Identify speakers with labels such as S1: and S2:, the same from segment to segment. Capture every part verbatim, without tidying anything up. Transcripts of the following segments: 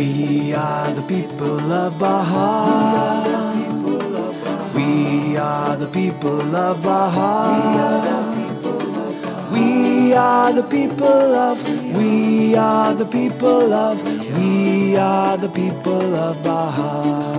S1: We are the people of Baha. We are the people of Baha. We are the people of, we are the people of, we are the people of Baha.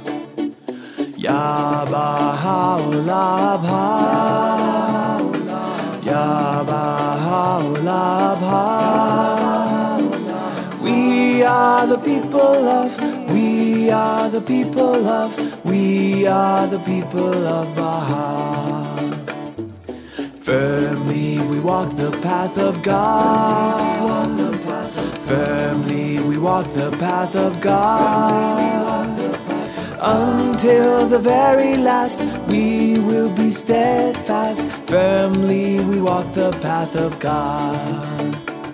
S1: Ya Baha'u'llah Baha, Ya Baha'u'llah Baha. We are the people of, we are the people of, we are the people of Baha. Firmly we walk the path of God. Firmly we walk the path of God. Until the very last we will be steadfast. Firmly we walk the path of God.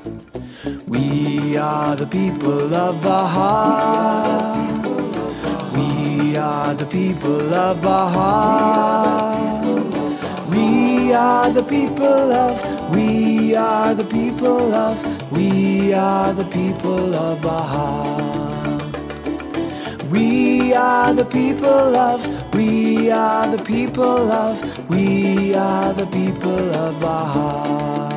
S1: We are the people of Baha. We are the people of Baha. We are the people of, we are the people of, we are the people of Baha. We are the people of, we are the people of, we are the people of Baha.